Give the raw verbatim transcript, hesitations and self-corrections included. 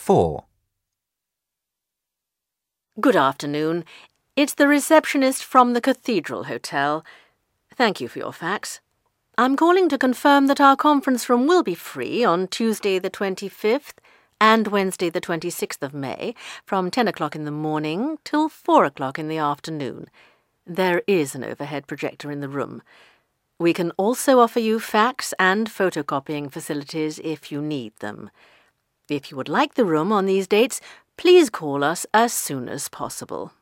four. Good afternoon. It's the receptionist from the Cathedral Hotel. Thank you for your fax. I'm calling to confirm that our conference room will be free on Tuesday the twenty-fifth and Wednesday the twenty-sixth of May from ten o'clock in the morning till four o'clock in the afternoon. There is an overhead projector in the room. We can also offer you fax and photocopying facilities if you need them. If you would like the room on these dates, please call us as soon as possible.